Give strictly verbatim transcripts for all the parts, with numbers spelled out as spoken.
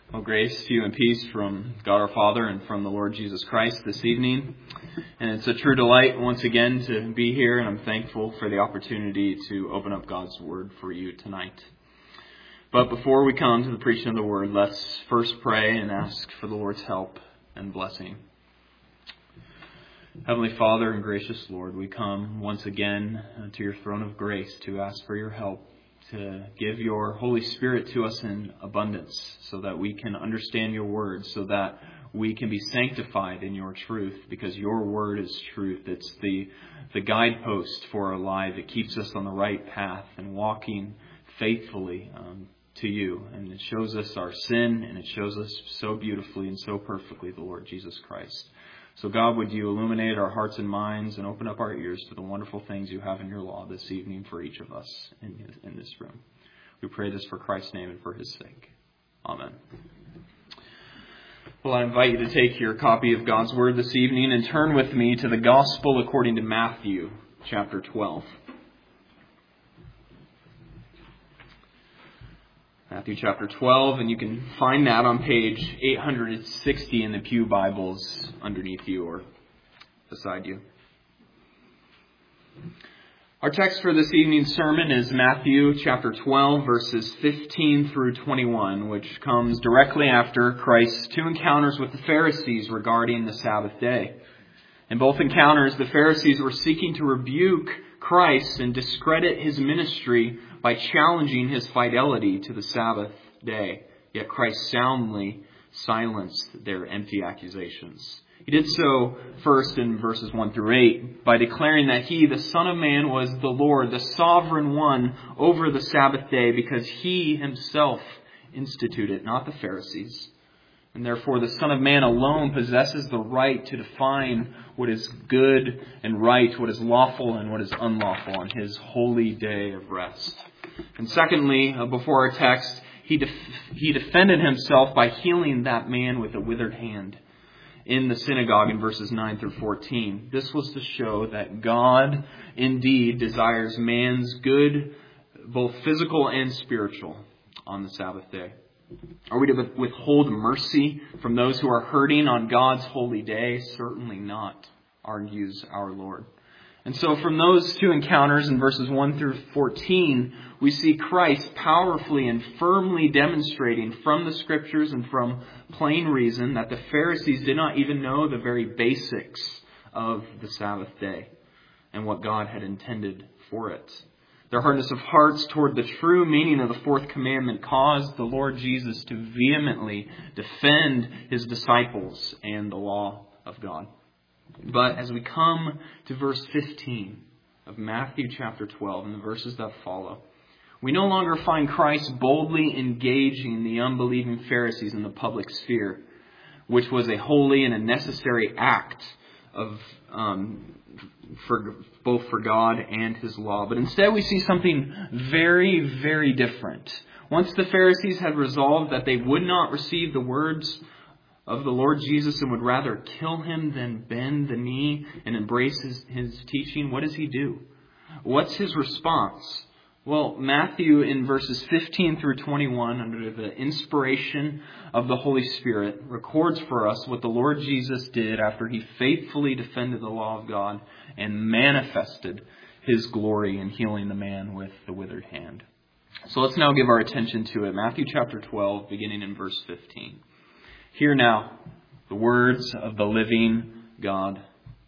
Well, grace to you and peace from God our Father and from the Lord Jesus Christ this evening. And it's a true delight once again to be here, and I'm thankful for the opportunity to open up God's Word for you tonight. But before we come to the preaching of the Word, let's first pray and ask for the Lord's help and blessing. Heavenly Father and gracious Lord, we come once again to your throne of grace to ask for your help, to give your Holy Spirit to us in abundance so that we can understand your word, so that we can be sanctified in your truth, because your word is truth. It's the, the guidepost for our life. It keeps us on the right path and walking faithfully um, to you. And it shows us our sin, and it shows us so beautifully and so perfectly the Lord Jesus Christ. So God, would you illuminate our hearts and minds and open up our ears to the wonderful things you have in your law this evening for each of us in, in this room. We pray this for Christ's name and for his sake. Amen. Well, I invite you to take your copy of God's Word this evening and turn with me to the Gospel according to Matthew, chapter twelve. Matthew chapter twelve, and you can find that on page eight hundred sixty in the Pew Bibles underneath you or beside you. Our text for this evening's sermon is Matthew chapter twelve, verses fifteen through twenty-one, which comes directly after Christ's two encounters with the Pharisees regarding the Sabbath day. In both encounters, the Pharisees were seeking to rebuke Christ and discredit his ministry by challenging his fidelity to the Sabbath day. Yet Christ soundly silenced their empty accusations. He did so first in verses one through eight by declaring that he, the Son of Man, was the Lord, the sovereign one over the Sabbath day, because he himself instituted it, not the Pharisees. And therefore the Son of Man alone possesses the right to define what is good and right, what is lawful and what is unlawful on his holy day of rest. And secondly, uh, before our text, he def- he defended himself by healing that man with a withered hand in the synagogue in verses nine through fourteen. This was to show that God indeed desires man's good, both physical and spiritual, on the Sabbath day. Are we to withhold mercy from those who are hurting on God's holy day? Certainly not, argues our Lord. And so from those two encounters in verses one through fourteen, we see Christ powerfully and firmly demonstrating from the Scriptures and from plain reason that the Pharisees did not even know the very basics of the Sabbath day and what God had intended for it. Their hardness of hearts toward the true meaning of the fourth commandment caused the Lord Jesus to vehemently defend his disciples and the law of God. But as we come to verse fifteen of Matthew chapter twelve and the verses that follow, we no longer find Christ boldly engaging the unbelieving Pharisees in the public sphere, which was a holy and a necessary act of um, for both for God and his law. But instead we see something very, very different. Once the Pharisees had resolved that they would not receive the words of the Lord Jesus and would rather kill him than bend the knee and embrace his, his teaching, what does he do? What's his response? Well, Matthew in verses fifteen through twenty-one, under the inspiration of the Holy Spirit, records for us what the Lord Jesus did after he faithfully defended the law of God and manifested his glory in healing the man with the withered hand. So let's now give our attention to it. Matthew chapter twelve, beginning in verse fifteen. Hear now the words of the living God.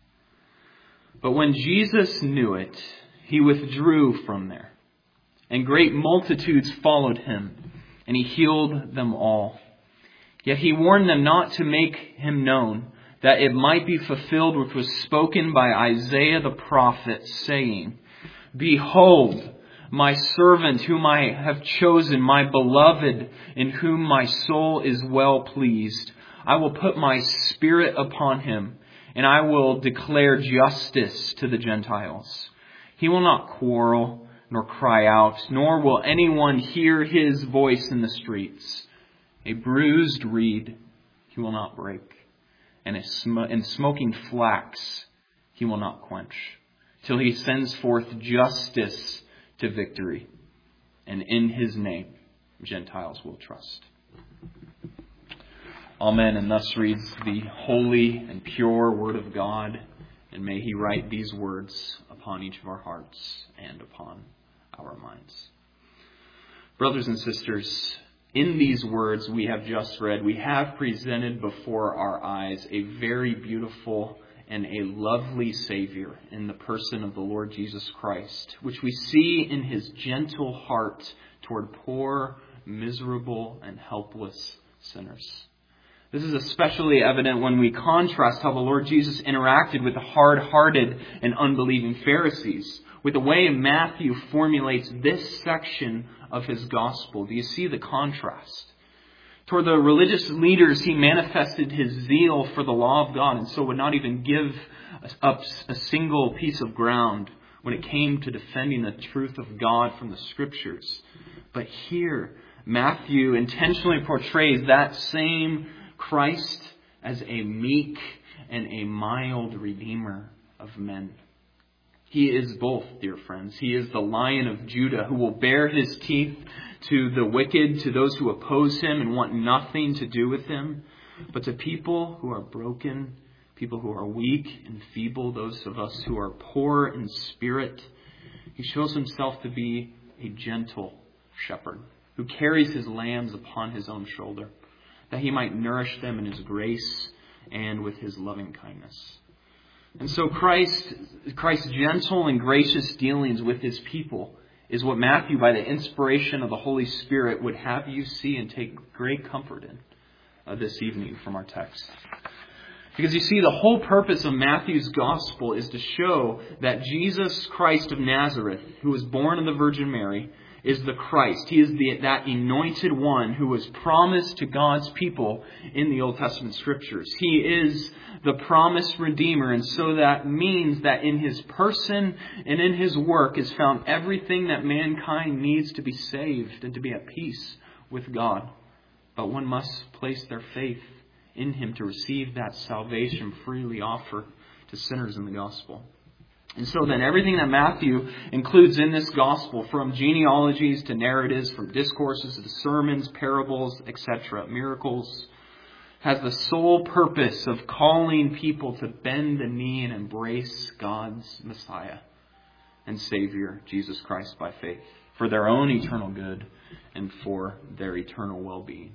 But when Jesus knew it, he withdrew from there. And great multitudes followed him, and he healed them all. Yet he warned them not to make him known, that it might be fulfilled which was spoken by Isaiah the prophet, saying, Behold, my servant whom I have chosen, my beloved, in whom my soul is well pleased. I will put my spirit upon him, and I will declare justice to the Gentiles. He will not quarrel, nor cry out, nor will anyone hear his voice in the streets. A bruised reed he will not break, and a sm- and smoking flax he will not quench, till he sends forth justice to victory, and in his name Gentiles will trust. Amen. And thus reads the holy and pure Word of God. And may He write these words upon each of our hearts and upon our minds. Brothers and sisters, in these words we have just read, we have presented before our eyes a very beautiful and a lovely Savior in the person of the Lord Jesus Christ, which we see in His gentle heart toward poor, miserable, and helpless sinners. This is especially evident when we contrast how the Lord Jesus interacted with the hard-hearted and unbelieving Pharisees, with the way Matthew formulates this section of his gospel. Do you see the contrast? Toward the religious leaders, he manifested his zeal for the law of God, and so would not even give up a single piece of ground when it came to defending the truth of God from the Scriptures. But here, Matthew intentionally portrays that same Christ as a meek and a mild Redeemer of men. He is both, dear friends. He is the Lion of Judah who will bare his teeth to the wicked, to those who oppose him and want nothing to do with him. But to people who are broken, people who are weak and feeble, those of us who are poor in spirit, he shows himself to be a gentle shepherd who carries his lambs upon his own shoulder, that he might nourish them in his grace and with his loving kindness. And so Christ, Christ's gentle and gracious dealings with his people is what Matthew, by the inspiration of the Holy Spirit, would have you see and take great comfort in uh, this evening from our text. Because you see, the whole purpose of Matthew's gospel is to show that Jesus Christ of Nazareth, who was born of the Virgin Mary, is the Christ. He is the, that anointed one who was promised to God's people in the Old Testament Scriptures. He is the promised Redeemer, and so that means that in His person and in His work is found everything that mankind needs to be saved and to be at peace with God. But one must place their faith in Him to receive that salvation freely offered to sinners in the gospel. And so then everything that Matthew includes in this gospel, from genealogies to narratives, from discourses to sermons, parables, et cetera, miracles, has the sole purpose of calling people to bend the knee and embrace God's Messiah and Savior, Jesus Christ, by faith, for their own eternal good and for their eternal well-being.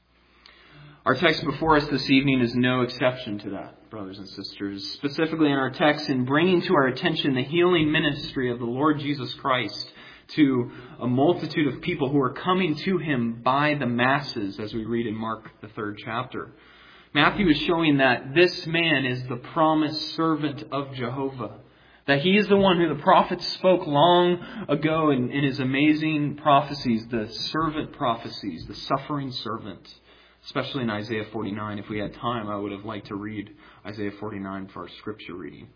Our text before us this evening is no exception to that, brothers and sisters. Specifically in our text, in bringing to our attention the healing ministry of the Lord Jesus Christ to a multitude of people who are coming to Him by the masses, as we read in Mark, the third chapter. Matthew is showing that this man is the promised servant of Jehovah. That he is the one who the prophets spoke long ago in, in his amazing prophecies, the servant prophecies, the suffering servant. Especially in Isaiah forty-nine. If we had time, I would have liked to read Isaiah forty-nine for our scripture reading.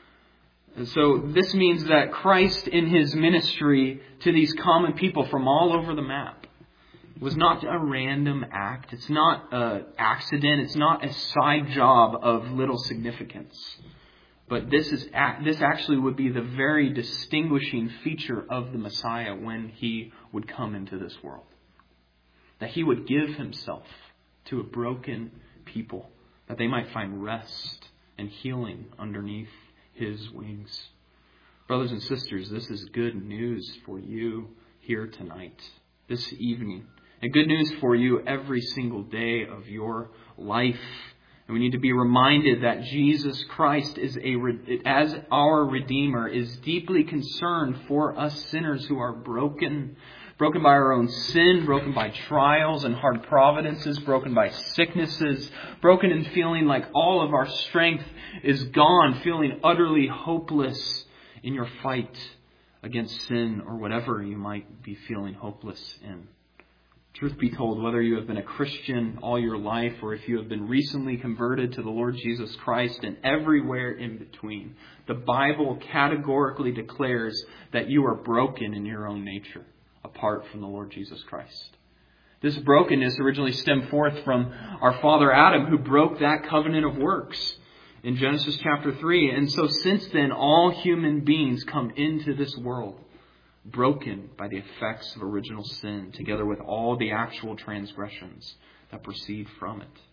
And so this means that Christ in His ministry to these common people from all over the map was not a random act. It's not an accident. It's not a side job of little significance. But this is this actually would be the very distinguishing feature of the Messiah when He would come into this world. That He would give Himself to a broken people, that they might find rest and healing underneath His wings. Brothers and sisters, this is good news for you here tonight, this evening, and good news for you every single day of your life. And we need to be reminded that Jesus Christ, is a as our Redeemer, is deeply concerned for us sinners who are broken, broken by our own sin, broken by trials and hard providences, broken by sicknesses, broken in feeling like all of our strength is gone, feeling utterly hopeless in your fight against sin or whatever you might be feeling hopeless in. Truth be told, whether you have been a Christian all your life or if you have been recently converted to the Lord Jesus Christ and everywhere in between, the Bible categorically declares that you are broken in your own nature apart from the Lord Jesus Christ. This brokenness originally stemmed forth from our father Adam, who broke that covenant of works in Genesis chapter three. And so since then, all human beings come into this world broken by the effects of original sin, together with all the actual transgressions that proceed from it.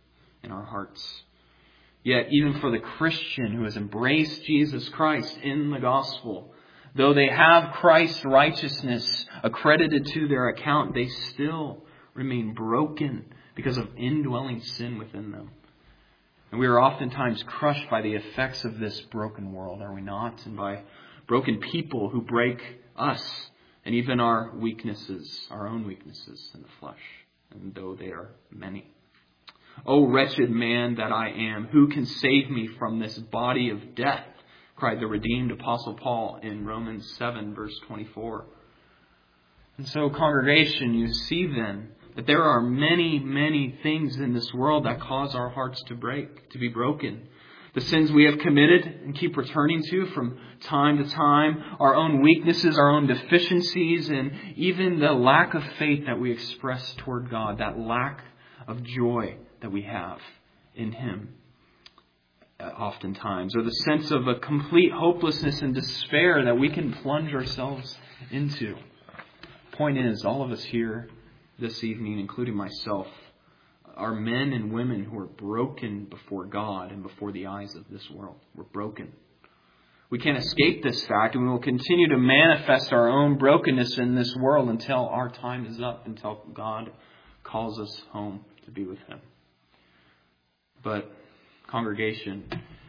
in our hearts. Yet, even for the Christian who has embraced Jesus Christ in the gospel, though they have Christ's righteousness accredited to their account, they still remain broken because of indwelling sin within them. And we are oftentimes crushed by the effects of this broken world, are we not? And by broken people who break us and even our weaknesses, our own weaknesses in the flesh, and though they are many. O wretched man that I am, who can save me from this body of death? Cried the redeemed Apostle Paul in Romans seven, verse twenty-four. And so, congregation, you see then that there are many, many things in this world that cause our hearts to break, to be broken. The sins we have committed and keep returning to from time to time, our own weaknesses, our own deficiencies, and even the lack of faith that we express toward God, that lack of joy that we have in Him oftentimes, or the sense of a complete hopelessness and despair that we can plunge ourselves into. Point is, all of us here this evening, including myself, are men and women who are broken before God and before the eyes of this world. We're broken. We can't escape this fact, and we will continue to manifest our own brokenness in this world until our time is up, until God calls us home to be with Him. But, congregation,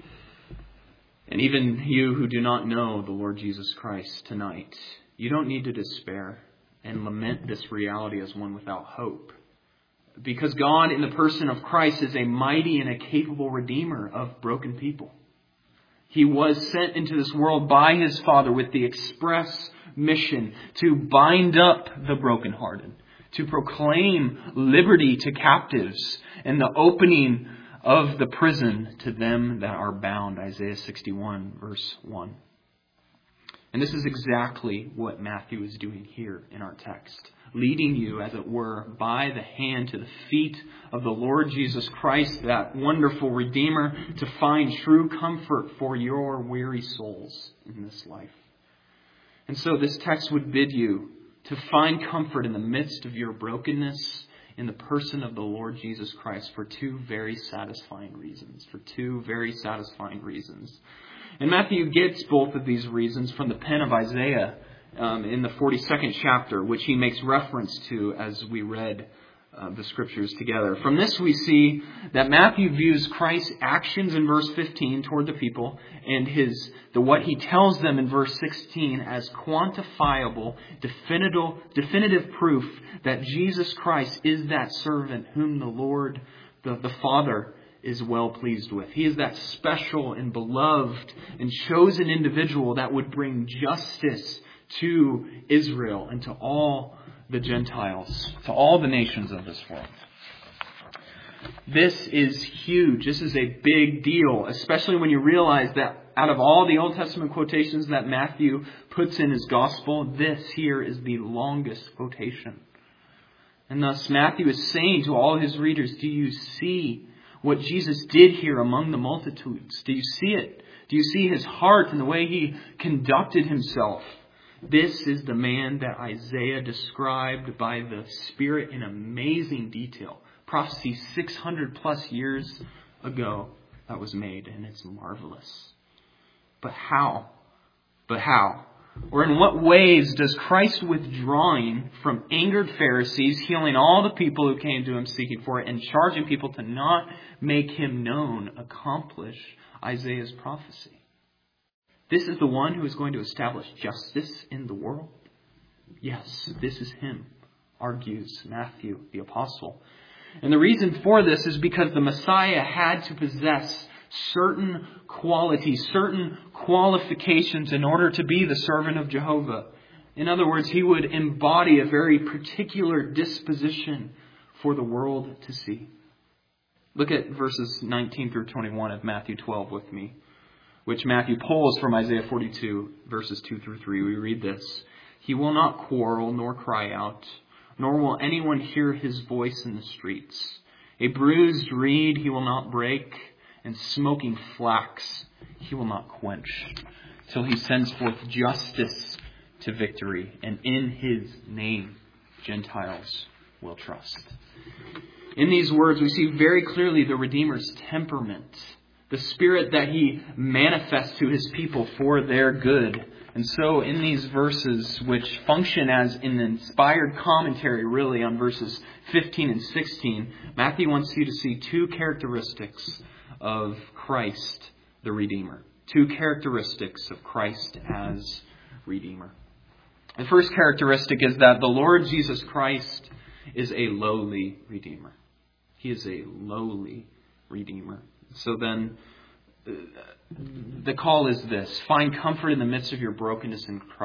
and even you who do not know the Lord Jesus Christ tonight, you don't need to despair and lament this reality as one without hope. Because God, in the person of Christ, is a mighty and a capable Redeemer of broken people. He was sent into this world by His Father with the express mission to bind up the brokenhearted, to proclaim liberty to captives, and the opening of the prison to them that are bound. Isaiah sixty-one, verse one. And this is exactly what Matthew is doing here in our text, leading you, as it were, by the hand to the feet of the Lord Jesus Christ, that wonderful Redeemer, to find true comfort for your weary souls in this life. And so this text would bid you to find comfort in the midst of your brokenness in the person of the Lord Jesus Christ for two very satisfying reasons. For two very satisfying reasons. And Matthew gets both of these reasons from the pen of Isaiah um, in the forty-second chapter, which he makes reference to as we read uh, the scriptures together. From this we see that Matthew views Christ's actions in verse fifteen toward the people and his the what he tells them in verse sixteen as quantifiable, definitive, definitive proof that Jesus Christ is that servant whom the Lord, the, the Father, is well pleased with. He is that special and beloved and chosen individual that would bring justice to Israel and to all the Gentiles, to all the nations of this world. This is huge. This is a big deal, especially when you realize that out of all the Old Testament quotations that Matthew puts in his gospel, this here is the longest quotation. And thus Matthew is saying to all his readers, do you see what Jesus did here among the multitudes? Do you see it? Do you see His heart and the way He conducted Himself? This is the man that Isaiah described by the Spirit in amazing detail. Prophecy six hundred plus years ago that was made, and it's marvelous. But how? But how? Or in what ways does Christ withdrawing from angered Pharisees, healing all the people who came to Him seeking for it, and charging people to not make Him known, accomplish Isaiah's prophecy? This is the one who is going to establish justice in the world? Yes, this is Him, argues Matthew the Apostle. And the reason for this is because the Messiah had to possess certain qualities, certain qualifications in order to be the servant of Jehovah. In other words, He would embody a very particular disposition for the world to see. Look at verses nineteen through twenty-one of Matthew twelve with me, which Matthew pulls from Isaiah forty-two, verses two through three. We read this. He will not quarrel nor cry out, nor will anyone hear His voice in the streets. A bruised reed He will not break, and smoking flax He will not quench, till He sends forth justice to victory, and in His name Gentiles will trust. In these words, we see very clearly the Redeemer's temperament, the spirit that he manifests to his people for their good. And so in these verses, which function as an inspired commentary really on verses fifteen and sixteen, Matthew wants you to see two characteristics of Christ the Redeemer. Two characteristics of Christ as Redeemer. The first characteristic is that the Lord Jesus Christ is a lowly Redeemer. He is a lowly Redeemer. So then, the call is this: find comfort in the midst of your brokenness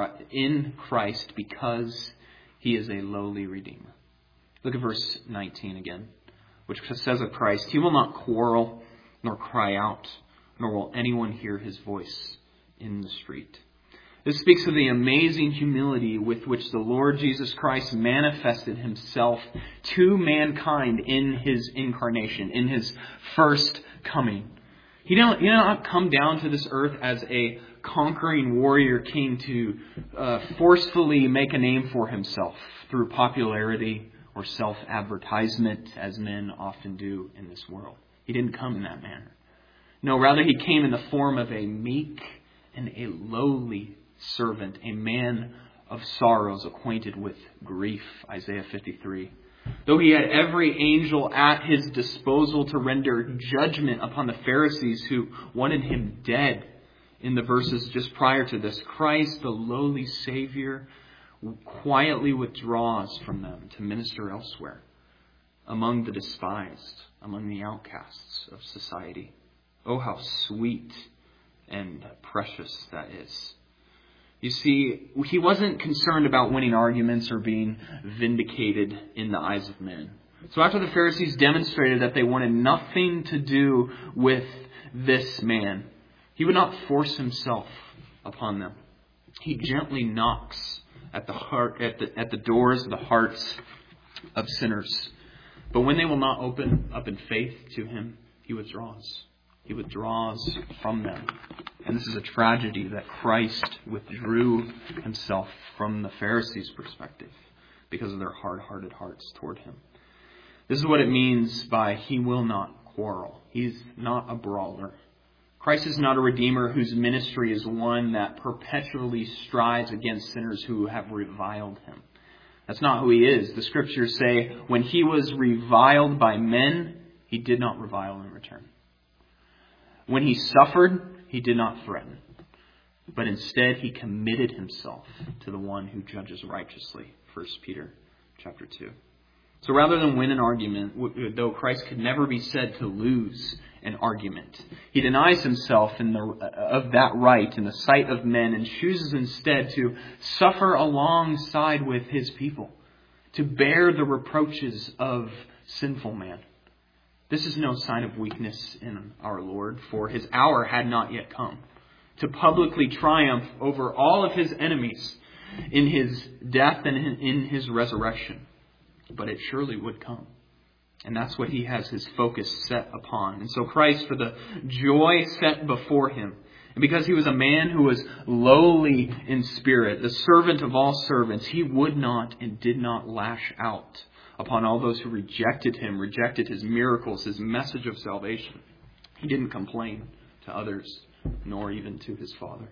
in Christ because He is a lowly Redeemer. Look at verse nineteen again, which says of Christ, He will not quarrel nor cry out, nor will anyone hear His voice in the street. This speaks of the amazing humility with which the Lord Jesus Christ manifested Himself to mankind in His incarnation, in His first coming. He did not, he did not come down to this earth as a conquering warrior king to uh, forcefully make a name for Himself through popularity or self-advertisement, as men often do in this world. He didn't come in that manner. No, rather He came in the form of a meek and a lowly servant, a man of sorrows, acquainted with grief, Isaiah fifty-three. Though He had every angel at His disposal to render judgment upon the Pharisees who wanted Him dead in the verses just prior to this, Christ, the lowly Savior, quietly withdraws from them to minister elsewhere, among the despised, among the outcasts of society. Oh, how sweet and precious that is. You see, He wasn't concerned about winning arguments or being vindicated in the eyes of men. So after the Pharisees demonstrated that they wanted nothing to do with this man, He would not force Himself upon them. He gently knocks at the heart, at the, at the doors of the hearts of sinners. But when they will not open up in faith to Him, He withdraws. He withdraws from them. And this is a tragedy that Christ withdrew Himself from the Pharisees' perspective because of their hard-hearted hearts toward Him. This is what it means by He will not quarrel. He's not a brawler. Christ is not a Redeemer whose ministry is one that perpetually strives against sinners who have reviled Him. That's not who He is. The Scriptures say when He was reviled by men, He did not revile in return. When He suffered, He did not threaten, but instead He committed Himself to the one who judges righteously, First Peter chapter two. So rather than win an argument, though Christ could never be said to lose an argument, He denies Himself in the, of that right in the sight of men and chooses instead to suffer alongside with His people, to bear the reproaches of sinful man. This is no sign of weakness in our Lord, for His hour had not yet come to publicly triumph over all of His enemies in His death and in His resurrection. But it surely would come. And that's what He has His focus set upon. And so Christ, for the joy set before Him, and because He was a man who was lowly in spirit, the servant of all servants, He would not and did not lash out upon all those who rejected Him, rejected His miracles, His message of salvation. He didn't complain to others, nor even to His Father.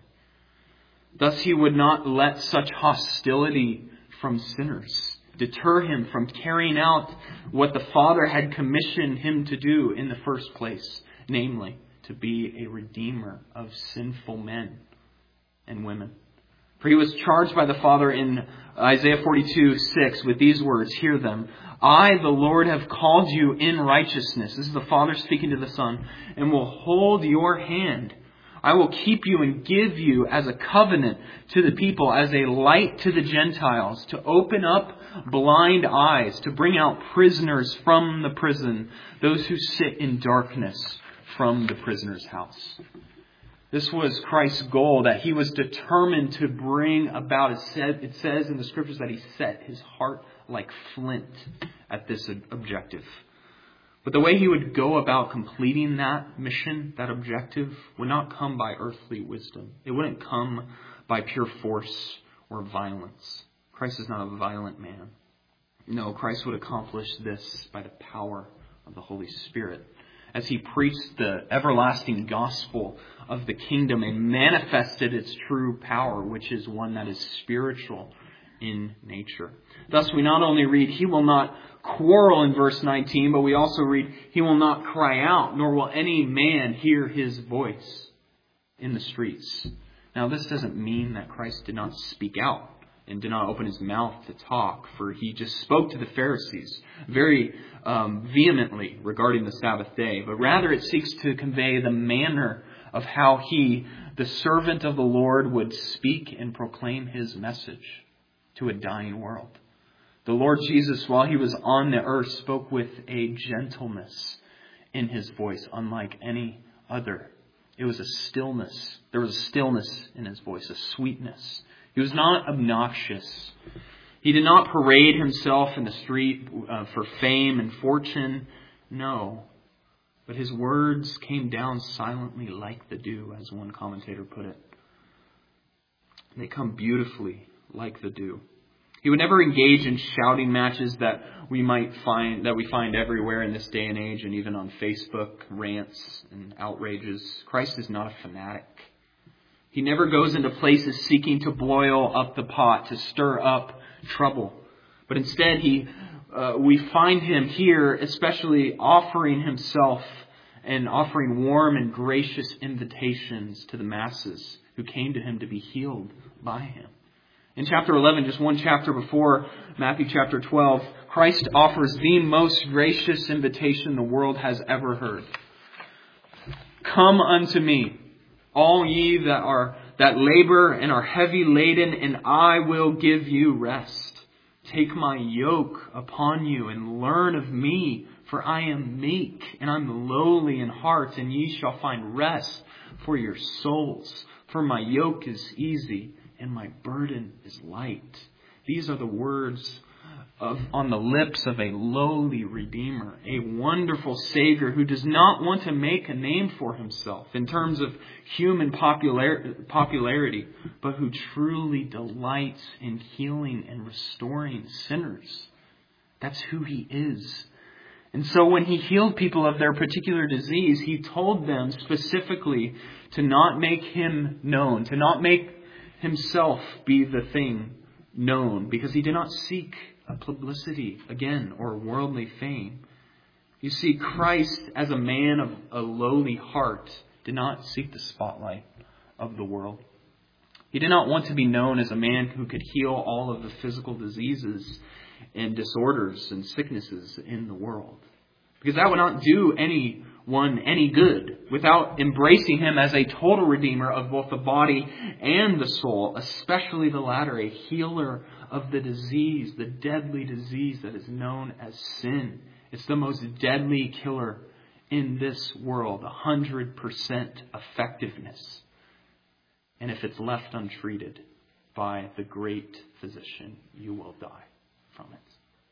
Thus He would not let such hostility from sinners deter Him from carrying out what the Father had commissioned Him to do in the first place, namely, to be a redeemer of sinful men and women. For He was charged by the Father in Isaiah forty-two six with these words, hear them, I, the Lord, have called you in righteousness. This is the Father speaking to the Son, and will hold your hand. I will keep you and give you as a covenant to the people, as a light to the Gentiles, to open up blind eyes, to bring out prisoners from the prison, those who sit in darkness from the prisoner's house. This was Christ's goal that He was determined to bring about. It says, it says in the Scriptures that He set His heart like flint at this objective. But the way He would go about completing that mission, that objective, would not come by earthly wisdom. It wouldn't come by pure force or violence. Christ is not a violent man. No, Christ would accomplish this by the power of the Holy Spirit, as he preached the everlasting gospel of the kingdom and manifested its true power, which is one that is spiritual in nature. Thus, we not only read, he will not quarrel in verse nineteen, but we also read, he will not cry out, nor will any man hear his voice in the streets. Now, this doesn't mean that Christ did not speak out and did not open his mouth to talk, for he just spoke to the Pharisees very um, vehemently regarding the Sabbath day. But rather it seeks to convey the manner of how he, the servant of the Lord, would speak and proclaim his message to a dying world. The Lord Jesus, while he was on the earth, spoke with a gentleness in his voice, unlike any other. It was a stillness. There was a stillness in his voice, a sweetness. He was not obnoxious. He did not parade himself in the street uh, for fame and fortune. No. But his words came down silently like the dew, as one commentator put it. They come beautifully like the dew. He would never engage in shouting matches that we might find, that we find everywhere in this day and age, and even on Facebook, rants and outrages. Christ is not a fanatic. He never goes into places seeking to boil up the pot, to stir up trouble. But instead, he, uh, we find him here, especially offering himself and offering warm and gracious invitations to the masses who came to him to be healed by him. In chapter eleven, just one chapter before Matthew chapter twelve, Christ offers the most gracious invitation the world has ever heard. Come unto me, all ye that are that labor and are heavy laden, and I will give you rest. Take my yoke upon you and learn of me, for I am meek and I'm lowly in heart, and ye shall find rest for your souls. For my yoke is easy and my burden is light. These are the words of, on the lips of a lowly Redeemer, a wonderful Savior who does not want to make a name for himself in terms of human popular, popularity, but who truly delights in healing and restoring sinners. That's who he is. And so when he healed people of their particular disease, he told them specifically to not make him known, to not make himself be the thing known, because he did not seek a publicity again or worldly fame. You see, Christ, as a man of a lowly heart, did not seek the spotlight of the world. He did not want to be known as a man who could heal all of the physical diseases and disorders and sicknesses in the world, because that would not do anyone any good without embracing him as a total redeemer of both the body and the soul, especially the latter, a healer of the disease, the deadly disease that is known as sin. It's the most deadly killer in this world, one hundred percent effectiveness. And if it's left untreated by the great physician, you will die from it.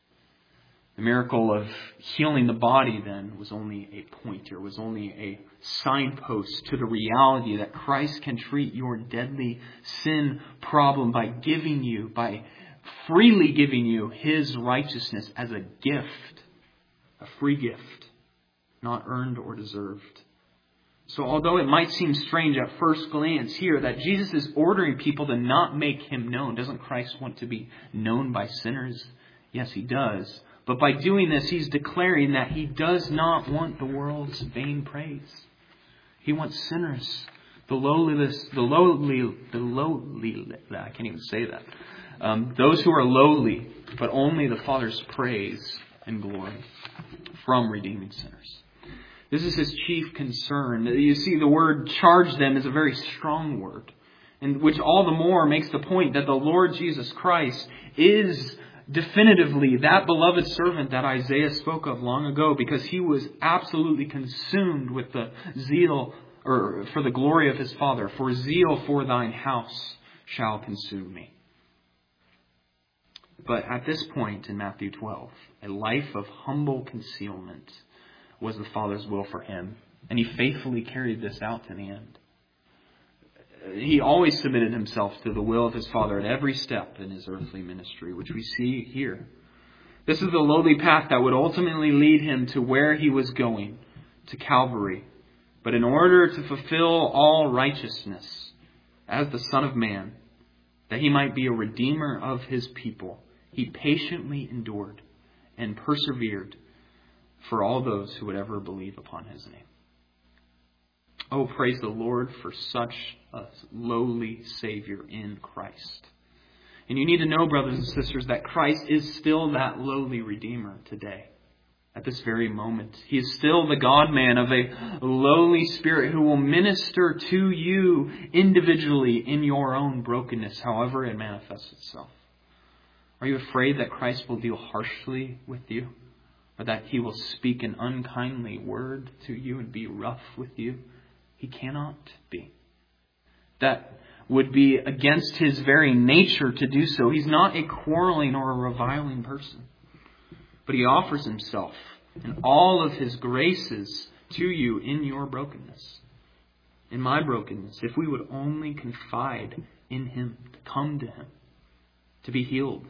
The miracle of healing the body then was only a pointer, was only a signpost to the reality that Christ can treat your deadly sin problem by giving you, by freely giving you his righteousness as a gift, a free gift, not earned or deserved. So although it might seem strange at first glance here that Jesus is ordering people to not make him known, doesn't Christ want to be known by sinners? Yes, he does. But by doing this, he's declaring that he does not want the world's vain praise. He wants sinners, the lowliest, the lowly, the lowly, I can't even say that. Um, those who are lowly, but only the Father's praise and glory from redeeming sinners. This is his chief concern. You see, the word charge them is a very strong word, and which all the more makes the point that the Lord Jesus Christ is definitively that beloved servant that Isaiah spoke of long ago, because he was absolutely consumed with the zeal or for the glory of his Father. For zeal for thine house shall consume me. But at this point in Matthew twelve, a life of humble concealment was the Father's will for him, and he faithfully carried this out to the end. He always submitted himself to the will of his Father at every step in his earthly ministry, which we see here. This is the lowly path that would ultimately lead him to where he was going, to Calvary. But in order to fulfill all righteousness as the Son of Man, that he might be a redeemer of his people, he patiently endured and persevered for all those who would ever believe upon his name. Oh, praise the Lord for such a lowly Savior in Christ. And you need to know, brothers and sisters, that Christ is still that lowly Redeemer today. At this very moment, He is still the God-man of a lowly spirit who will minister to you individually in your own brokenness, however it manifests itself. Are you afraid that Christ will deal harshly with you? Or that He will speak an unkindly word to you and be rough with you? He cannot be. That would be against His very nature to do so. He's not a quarreling or a reviling person. But He offers Himself and all of His graces to you in your brokenness. In my brokenness, if we would only confide in Him, to come to Him, to be healed.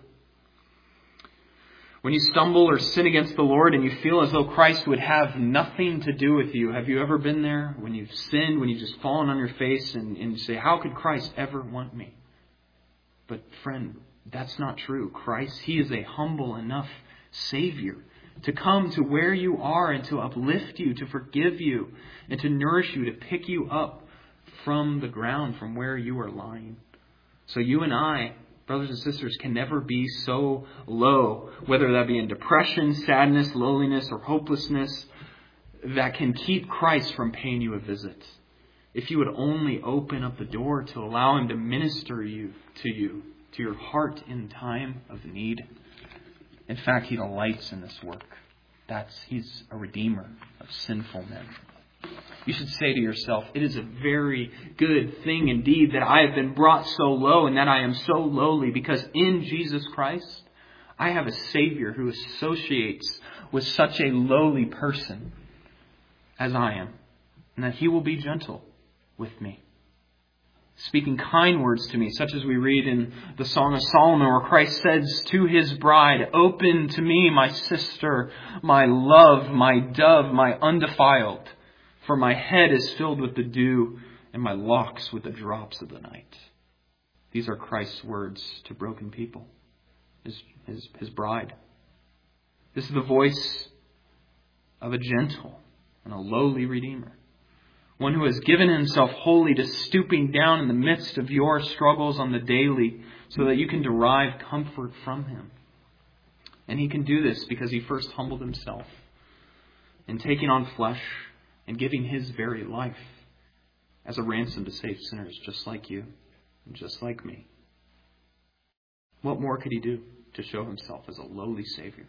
When you stumble or sin against the Lord and you feel as though Christ would have nothing to do with you, have you ever been there? When you've sinned, when you've just fallen on your face and, and you say, how could Christ ever want me? But friend, that's not true. Christ, He is a humble enough Savior to come to where you are and to uplift you, to forgive you, and to nourish you, to pick you up from the ground, from where you are lying. So you and I, brothers and sisters, can never be so low, whether that be in depression, sadness, loneliness, or hopelessness, that can keep Christ from paying you a visit. If you would only open up the door to allow Him to minister you to you, to your heart in time of need. In fact, He delights in this work. That's He's a redeemer of sinful men. You should say to yourself, it is a very good thing indeed that I have been brought so low and that I am so lowly, because in Jesus Christ, I have a Savior who associates with such a lowly person as I am, and that He will be gentle with me, speaking kind words to me, such as we read in the Song of Solomon, where Christ says to His bride, open to me, my sister, my love, my dove, my undefiled. For my head is filled with the dew, and my locks with the drops of the night. These are Christ's words to broken people, His, his, his bride. This is the voice of a gentle and a lowly Redeemer. One who has given Himself wholly to stooping down in the midst of your struggles on the daily, so that you can derive comfort from Him. And He can do this because He first humbled Himself in taking on flesh and giving His very life as a ransom to save sinners just like you and just like me. What more could He do to show Himself as a lowly Savior?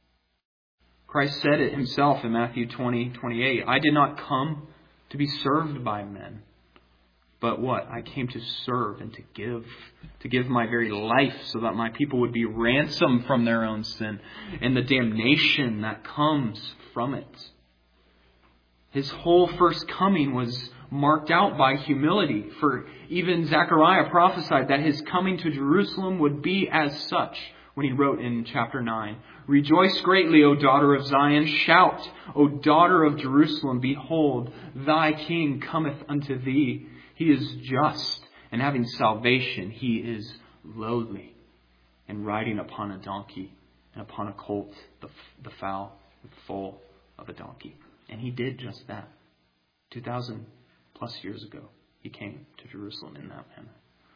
Christ said it Himself in Matthew twenty twenty-eight. I did not come to be served by men, but what? I came to serve and to give, to give my very life so that my people would be ransomed from their own sin and the damnation that comes from it. His whole first coming was marked out by humility, for even Zechariah prophesied that His coming to Jerusalem would be as such when he wrote in chapter nine, rejoice greatly, O daughter of Zion, shout, O daughter of Jerusalem, behold, thy King cometh unto thee. He is just, and having salvation, He is lowly, and riding upon a donkey, and upon a colt, the, the foal, the foal of a donkey. And He did just that. Two thousand plus years ago, He came to Jerusalem in that manner.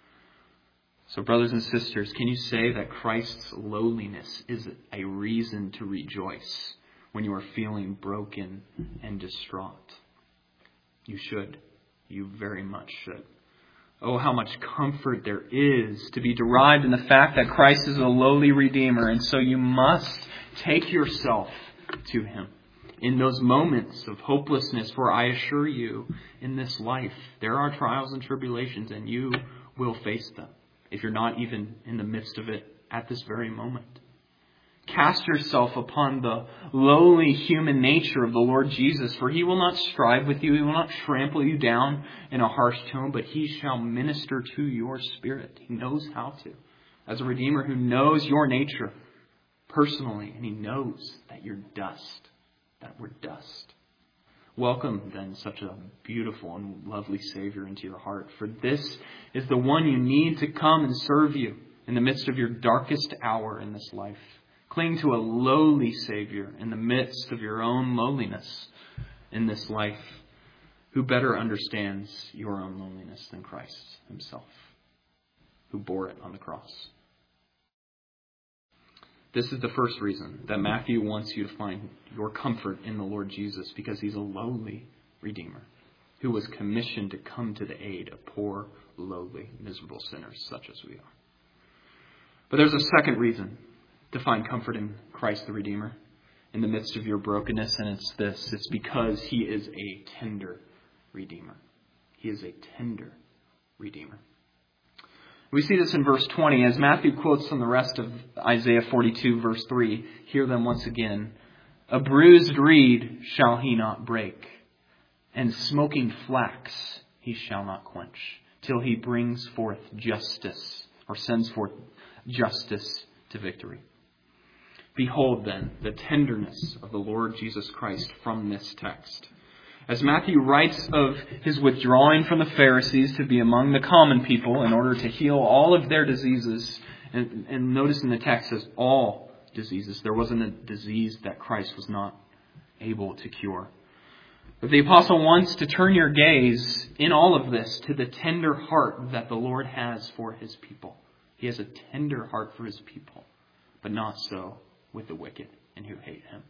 So brothers and sisters, can you say that Christ's lowliness is a reason to rejoice when you are feeling broken and distraught? You should. You very much should. Oh, how much comfort there is to be derived in the fact that Christ is a lowly Redeemer. And so you must take yourself to Him in those moments of hopelessness. For I assure you, in this life, there are trials and tribulations, and you will face them, if you're not even in the midst of it at this very moment. Cast yourself upon the lowly human nature of the Lord Jesus, for He will not strive with you. He will not trample you down in a harsh tone, but He shall minister to your spirit. He knows how to. As a Redeemer who knows your nature personally, and He knows that you're dust, that we're dust. Welcome then such a beautiful and lovely Savior into your heart, for this is the one you need to come and serve you in the midst of your darkest hour in this life. Cling to a lowly Savior in the midst of your own lowliness in this life, who better understands your own loneliness than Christ Himself, who bore it on the cross. This is the first reason that Matthew wants you to find your comfort in the Lord Jesus, because He's a lowly Redeemer who was commissioned to come to the aid of poor, lowly, miserable sinners such as we are. But there's a second reason to find comfort in Christ the Redeemer in the midst of your brokenness, and it's this. It's because He is a tender Redeemer. He is a tender Redeemer. We see this in verse twenty as Matthew quotes from the rest of Isaiah forty-two, verse three. Hear them once again. A bruised reed shall He not break, and smoking flax He shall not quench, till He brings forth justice, or sends forth justice to victory. Behold then the tenderness of the Lord Jesus Christ from this text. As Matthew writes of His withdrawing from the Pharisees to be among the common people in order to heal all of their diseases, and, and notice in the text it says all diseases. There wasn't a disease that Christ was not able to cure. But the apostle wants to turn your gaze in all of this to the tender heart that the Lord has for His people. He has a tender heart for His people, but not so with the wicked and who hate Him.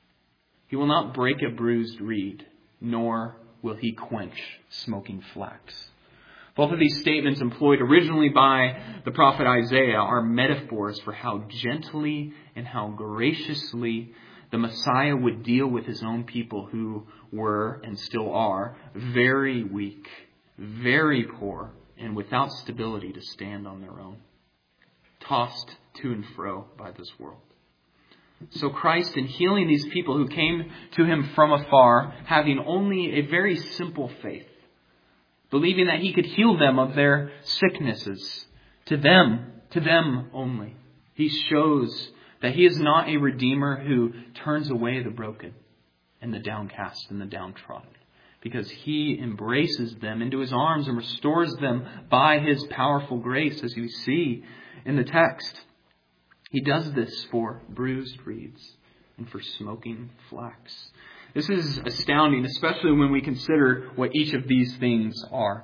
He will not break a bruised reed, nor will He quench smoking flax. Both of these statements, employed originally by the prophet Isaiah, are metaphors for how gently and how graciously the Messiah would deal with His own people who were and still are very weak, very poor, and without stability to stand on their own, tossed to and fro by this world. So Christ, in healing these people who came to Him from afar, having only a very simple faith, believing that He could heal them of their sicknesses, to them, to them only, He shows that He is not a Redeemer who turns away the broken and the downcast and the downtrodden, because He embraces them into His arms and restores them by His powerful grace, as you see in the text. He does this for bruised reeds and for smoking flax. This is astounding, especially when we consider what each of these things are.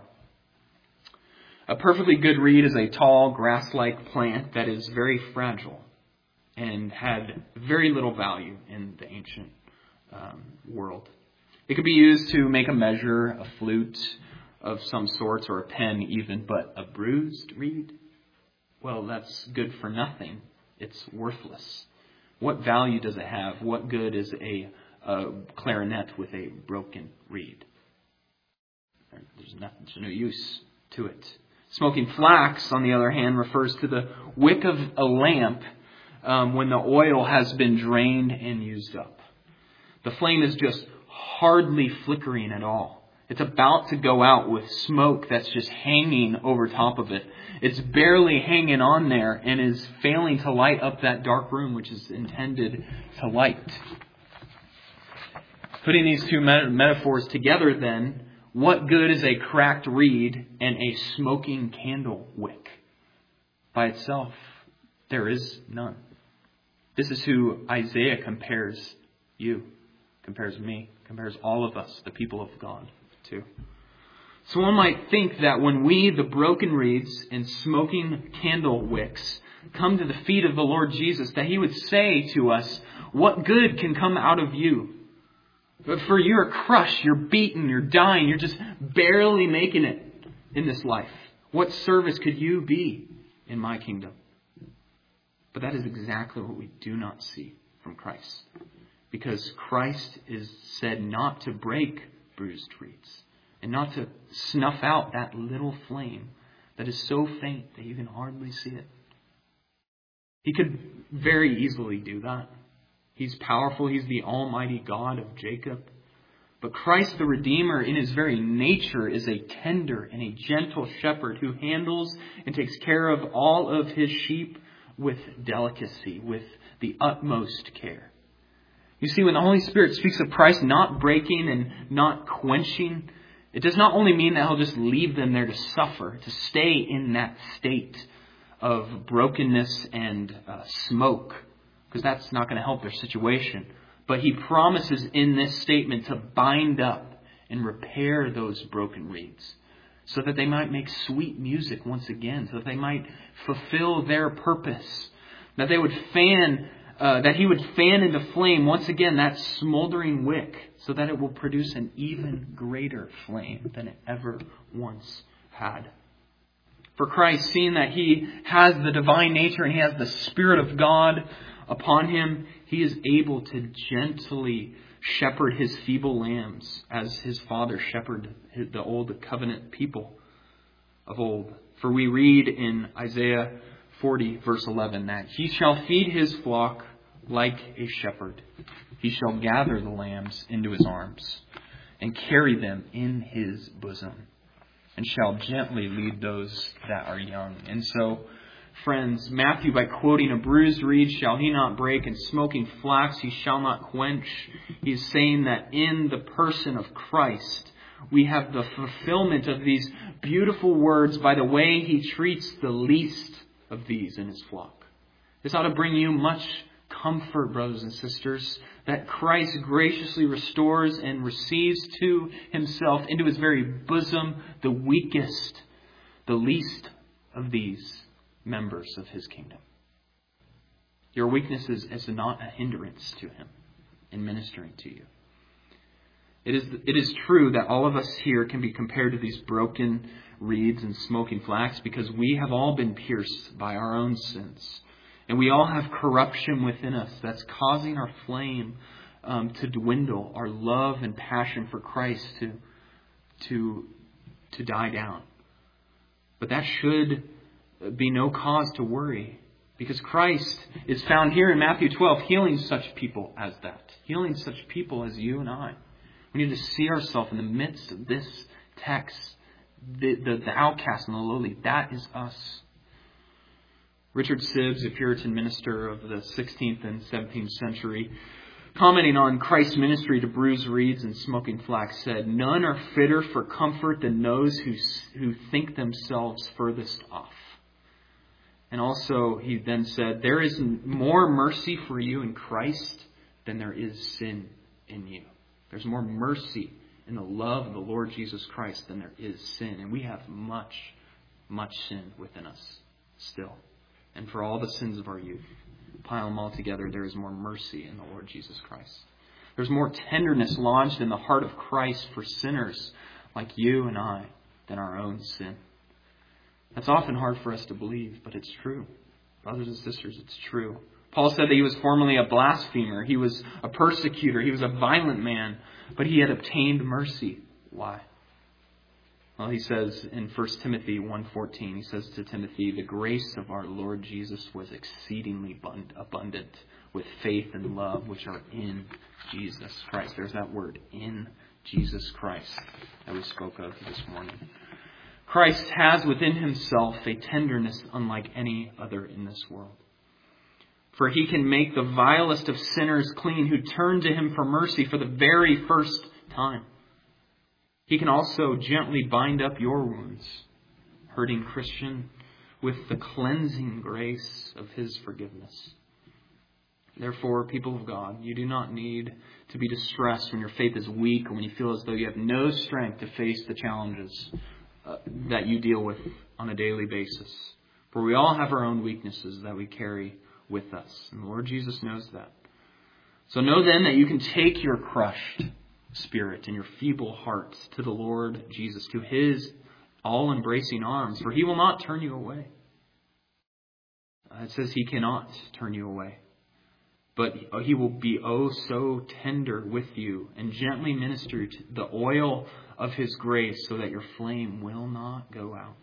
A perfectly good reed is a tall, grass-like plant that is very fragile and had very little value in the ancient um, world. It could be used to make a measure, a flute of some sorts, or a pen even, but a bruised reed? Well, that's good for nothing. It's worthless. What value does it have? What good is a, a clarinet with a broken reed? There's, not, there's no use to it. Smoking flax, on the other hand, refers to the wick of a lamp um, when the oil has been drained and used up. The flame is just hardly flickering at all. It's about to go out with smoke that's just hanging over top of it. It's barely hanging on there and is failing to light up that dark room which is intended to light. Putting these two metaphors together then, what good is a cracked reed and a smoking candle wick? By itself, there is none. This is who Isaiah compares you, compares me, compares all of us, the people of God, to. So one might think that when we, the broken reeds and smoking candle wicks, come to the feet of the Lord Jesus, that He would say to us, what good can come out of you? But for you're crushed, you're beaten, you're dying, you're just barely making it in this life. What service could you be in my kingdom? But that is exactly what we do not see from Christ. Because Christ is said not to break bruised reeds and not to snuff out that little flame that is so faint that you can hardly see it. He could very easily do that. He's powerful. He's the Almighty God of Jacob. But Christ the Redeemer in His very nature is a tender and a gentle shepherd who handles and takes care of all of His sheep with delicacy, with the utmost care. You see, when the Holy Spirit speaks of Christ not breaking and not quenching, it does not only mean that He'll just leave them there to suffer, to stay in that state of brokenness and uh, smoke, because that's not going to help their situation. But He promises in this statement to bind up and repair those broken reeds, so that they might make sweet music once again, so that they might fulfill their purpose, that they would fan, uh, that He would fan into flame once again that smoldering wick, so that it will produce an even greater flame than it ever once had. For Christ, seeing that He has the divine nature and He has the Spirit of God upon Him, He is able to gently shepherd His feeble lambs as His Father shepherded the old covenant people of old. For we read in Isaiah forty verse eleven that He shall feed His flock like a shepherd. He shall gather the lambs into His arms and carry them in His bosom, and shall gently lead those that are young. And so, friends, Matthew, by quoting, a bruised reed shall he not break, and smoking flax he shall not quench, he is saying that in the person of Christ, we have the fulfillment of these beautiful words by the way He treats the least of these in His flock. This ought to bring you much comfort, brothers and sisters, that Christ graciously restores and receives to Himself into His very bosom the weakest, the least of these members of His kingdom. Your weakness is, is not a hindrance to Him in ministering to you. It is, it is true that all of us here can be compared to these broken reeds and smoking flax, because we have all been pierced by our own sins. And we all have corruption within us that's causing our flame um, to dwindle, our love and passion for Christ to, to, to die down. But that should be no cause to worry, because Christ is found here in Matthew twelve healing such people as that. Healing such people as you and I. We need to see ourselves in the midst of this text. The, the, the outcast and the lowly. That is us. Richard Sibbes, a Puritan minister of the sixteenth and seventeenth century, commenting on Christ's ministry to bruised reeds and smoking flax, said, "None are fitter for comfort than those who, who think themselves furthest off." And also, he then said, "There is more mercy for you in Christ than there is sin in you." There's more mercy in the love of the Lord Jesus Christ than there is sin. And we have much, much sin within us still. And for all the sins of our youth, pile them all together, there is more mercy in the Lord Jesus Christ. There's more tenderness lodged in the heart of Christ for sinners like you and I than our own sin. That's often hard for us to believe, but it's true. Brothers and sisters, it's true. Paul said that he was formerly a blasphemer. He was a persecutor. He was a violent man, but he had obtained mercy. Why? Well, he says in First Timothy one fourteen, he says to Timothy, "The grace of our Lord Jesus was exceedingly abundant with faith and love which are in Jesus Christ." There's that word, in Jesus Christ, that we spoke of this morning. Christ has within Himself a tenderness unlike any other in this world. For He can make the vilest of sinners clean who turn to Him for mercy for the very first time. He can also gently bind up your wounds, hurting Christian, with the cleansing grace of His forgiveness. Therefore, people of God, you do not need to be distressed when your faith is weak or when you feel as though you have no strength to face the challenges uh, that you deal with on a daily basis. For we all have our own weaknesses that we carry with us. And the Lord Jesus knows that. So know then that you can take your crushed spirit and your feeble heart to the Lord Jesus, to His all-embracing arms, for He will not turn you away. Uh, it says He cannot turn you away. But He will be oh so tender with you and gently minister to the oil of His grace so that your flame will not go out.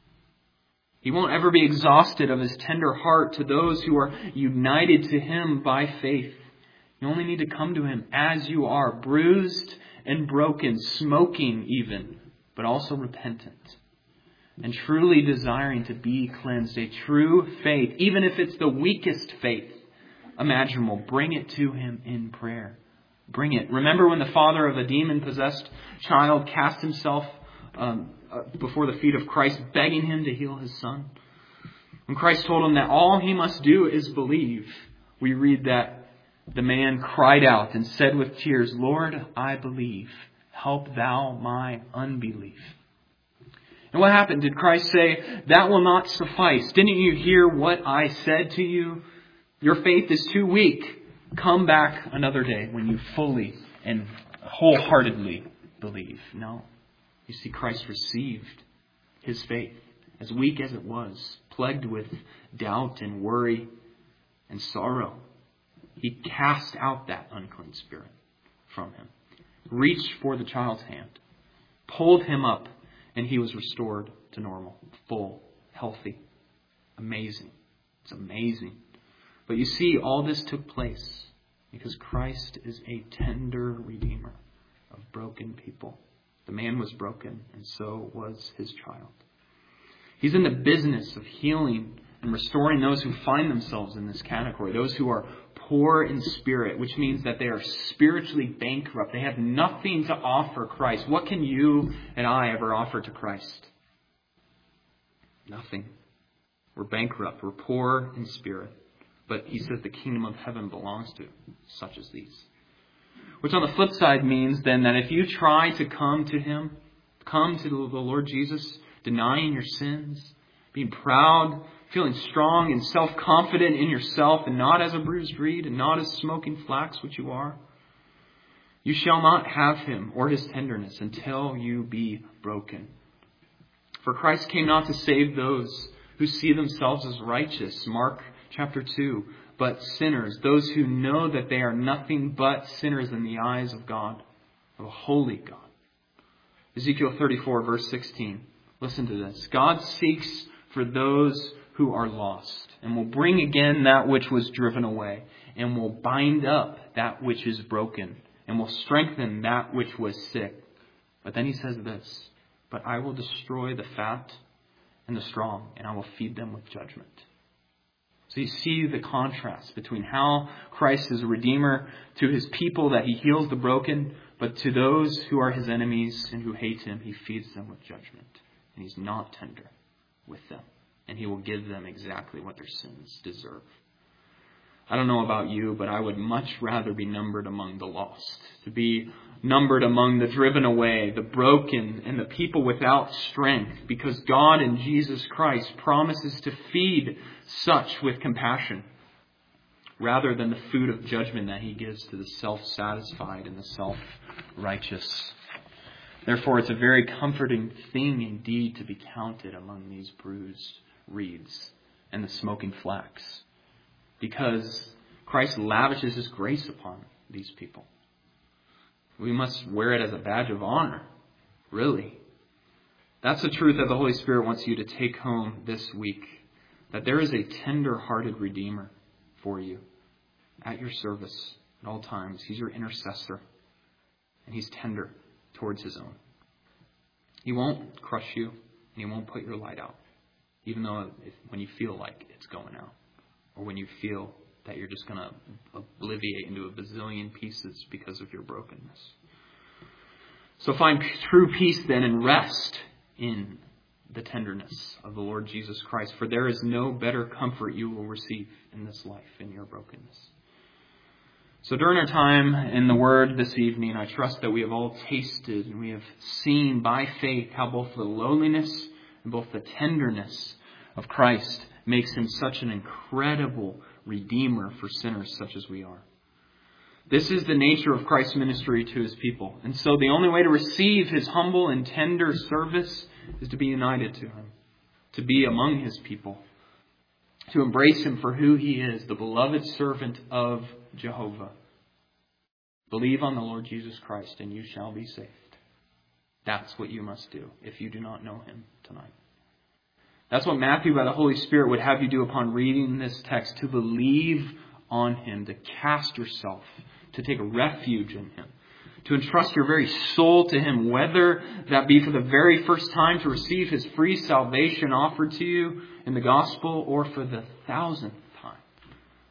He won't ever be exhausted of His tender heart to those who are united to Him by faith. You only need to come to Him as you are, bruised and broken, smoking even, but also repentant, and truly desiring to be cleansed. A true faith, even if it's the weakest faith, imaginable. Bring it to Him in prayer. Bring it. Remember when the father of a demon-possessed child cast himself um, uh, before the feet of Christ, begging Him to heal his son? When Christ told him that all he must do is believe, we read that the man cried out and said with tears, "Lord, I believe. Help thou my unbelief." And what happened? Did Christ say, "That will not suffice. Didn't you hear what I said to you? Your faith is too weak. Come back another day when you fully and wholeheartedly believe." No. You see, Christ received His faith, as weak as it was, plagued with doubt and worry and sorrow. He cast out that unclean spirit from him, reached for the child's hand, pulled him up, and he was restored to normal, full, healthy. Amazing. It's amazing. But you see, all this took place because Christ is a tender Redeemer of broken people. The man was broken, and so was his child. He's in the business of healing and restoring those who find themselves in this category, those who are poor in spirit, which means that they are spiritually bankrupt. They have nothing to offer Christ. What can you and I ever offer to Christ? Nothing. We're bankrupt. We're poor in spirit. But He says the kingdom of heaven belongs to such as these. Which on the flip side means then that if you try to come to Him, come to the Lord Jesus, denying your sins, being proud, feeling strong and self-confident in yourself, and not as a bruised reed, and not as smoking flax, which you are, you shall not have Him or His tenderness until you be broken. For Christ came not to save those who see themselves as righteous, Mark chapter two, but sinners, those who know that they are nothing but sinners in the eyes of God, of a holy God. Ezekiel thirty-four, verse sixteen. Listen to this. God seeks for those who are lost, and will bring again that which was driven away, and will bind up that which is broken, and will strengthen that which was sick. But then He says this, "But I will destroy the fat and the strong, and I will feed them with judgment." So you see the contrast between how Christ is a Redeemer to His people, that He heals the broken, but to those who are His enemies and who hate Him, He feeds them with judgment. And He's not tender with them. And He will give them exactly what their sins deserve. I don't know about you, but I would much rather be numbered among the lost. To be numbered among the driven away, the broken, and the people without strength. Because God in Jesus Christ promises to feed such with compassion, rather than the food of judgment that He gives to the self-satisfied and the self-righteous. Therefore, it's a very comforting thing indeed to be counted among these bruised reeds and the smoking flax, because Christ lavishes His grace upon these people. We must wear it as a badge of honor, really. That's the truth that the Holy Spirit wants you to take home this week, that there is a tender-hearted Redeemer for you at your service at all times. He's your intercessor, and He's tender towards His own. He won't crush you, and He won't put your light out, even though if, when you feel like it's going out, or when you feel that you're just going to obliviate into a bazillion pieces because of your brokenness. So find true peace then and rest in the tenderness of the Lord Jesus Christ, for there is no better comfort you will receive in this life in your brokenness. So during our time in the Word this evening, I trust that we have all tasted and we have seen by faith how both the lowliness and both the tenderness of Christ makes Him such an incredible Redeemer for sinners such as we are. This is the nature of Christ's ministry to His people. And so the only way to receive His humble and tender service is to be united to Him, to be among His people, to embrace Him for who He is, the beloved servant of Jehovah. Believe on the Lord Jesus Christ and you shall be saved. That's what you must do if you do not know Him tonight. That's what Matthew, by the Holy Spirit, would have you do upon reading this text, to believe on Him, to cast yourself, to take refuge in Him, to entrust your very soul to Him, whether that be for the very first time to receive His free salvation offered to you in the gospel, or for the thousandth time,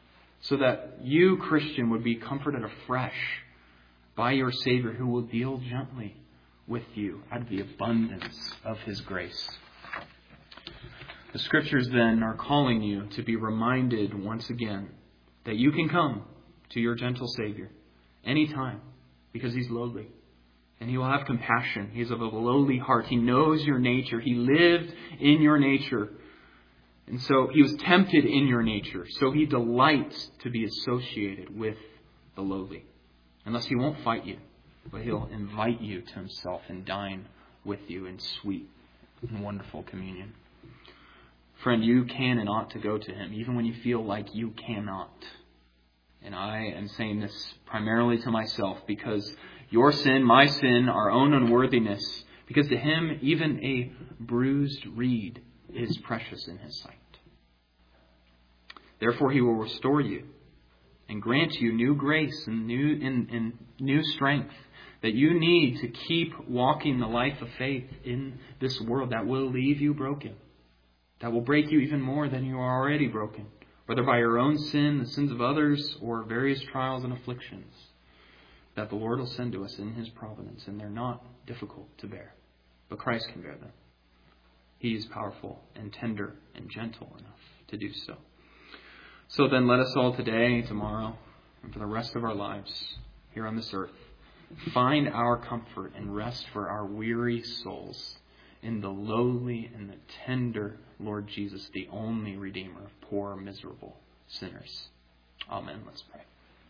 so that you, Christian, would be comforted afresh by your Savior, who will deal gently with you out of the abundance of His grace. The Scriptures then are calling you to be reminded once again that you can come to your gentle Savior anytime, because He's lowly. And He will have compassion. He is of a lowly heart. He knows your nature. He lived in your nature. And so He was tempted in your nature. So He delights to be associated with the lowly. Unless He won't fight you, but He'll invite you to Himself and dine with you in sweet and wonderful communion. Friend, you can and ought to go to Him, even when you feel like you cannot. And I am saying this primarily to myself, because your sin, my sin, our own unworthiness, because to Him, even a bruised reed is precious in His sight. Therefore, He will restore you and grant you new grace and new, and, and new strength that you need to keep walking the life of faith in this world that will leave you broken, that will break you even more than you are already broken, whether by your own sin, the sins of others, or various trials and afflictions that the Lord will send to us in His providence. And they're not difficult to bear, but Christ can bear them. He is powerful and tender and gentle enough to do so. So then let us all today, tomorrow, and for the rest of our lives here on this earth, find our comfort and rest for our weary souls in the lowly and the tender Lord Jesus, the only Redeemer of poor, miserable sinners. Amen. Let's pray.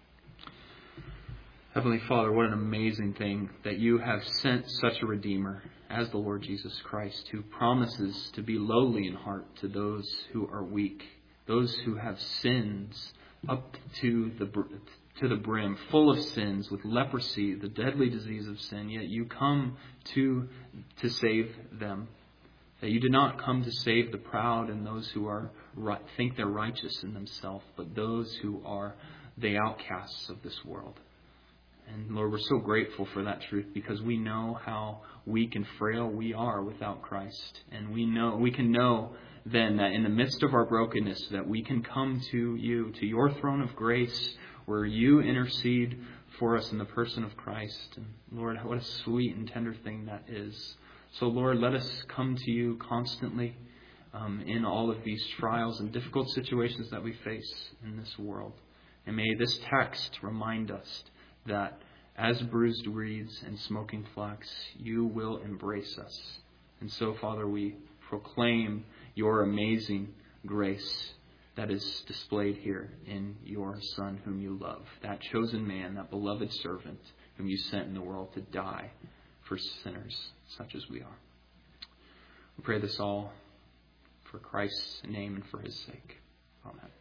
Heavenly Father, what an amazing thing that you have sent such a Redeemer as the Lord Jesus Christ, who promises to be lowly in heart to those who are weak, those who have sins up to the to the brim, full of sins, with leprosy, the deadly disease of sin. Yet you come to to save them. That you did not come to save the proud and those who are think they're righteous in themselves, but those who are the outcasts of this world. And Lord, we're so grateful for that truth, because we know how weak and frail we are without Christ. And we know we can know then that in the midst of our brokenness, that we can come to you, to your throne of grace, where you intercede for us in the person of Christ. And Lord, what a sweet and tender thing that is. So Lord, let us come to you constantly um, in all of these trials and difficult situations that we face in this world. And may this text remind us that as bruised reeds and smoking flax, you will embrace us. And so, Father, we proclaim your amazing grace that is displayed here in your Son whom you love, that chosen man, that beloved servant whom you sent in the world to die for sinners such as we are. We pray this all for Christ's name and for His sake. Amen.